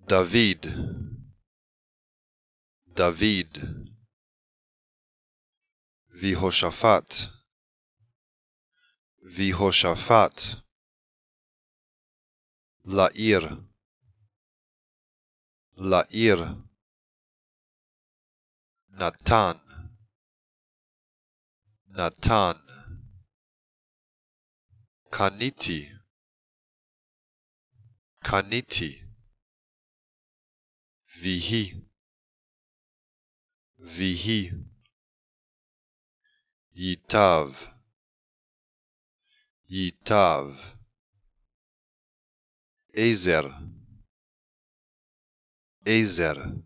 David, David. Vihoshaphat, Vihoshaphat. La'ir, La'ir. Natan, Natan. Kaniti, Kaniti. Vihi, Vihi. Yitav, Yitav. Ezer, Ezer.